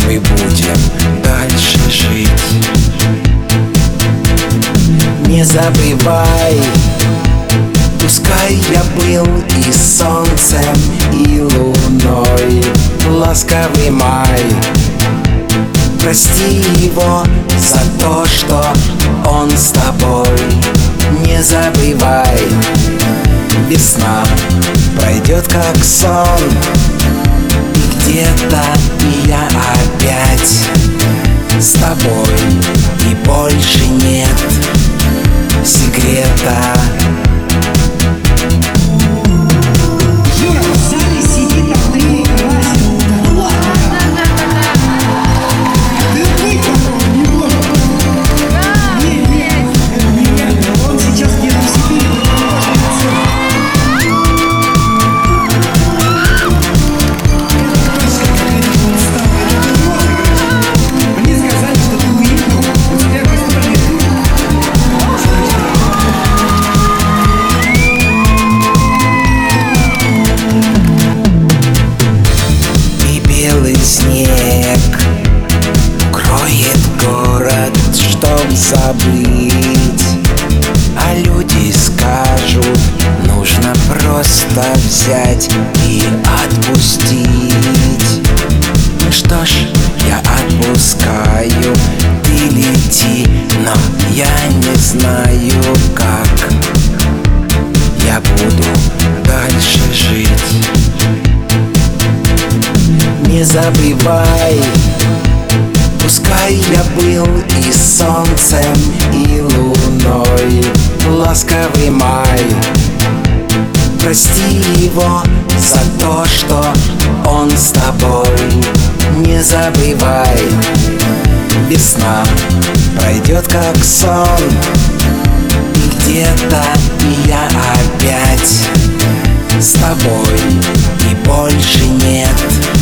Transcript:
мы будем дальше жить. Не забывай, пускай я был и солнцем, и луной. Ласковый май, прости его за то, что он с тобой. Не забывай, весна пройдет как сон, и где-то я опять с тобой, и больше нет секрета. Снег укроет город, чтоб забыть, а люди скажут, нужно просто взять и отпустить. Что ж, я отпускаю, ты лети, но я не знаю, как я буду дальше жить. Не забывай, пускай я был и солнцем, и луной. Ласковый май, прости его за то, что он с тобой. Не забывай, весна пройдет как сон, и где-то я опять с тобой, и больше нет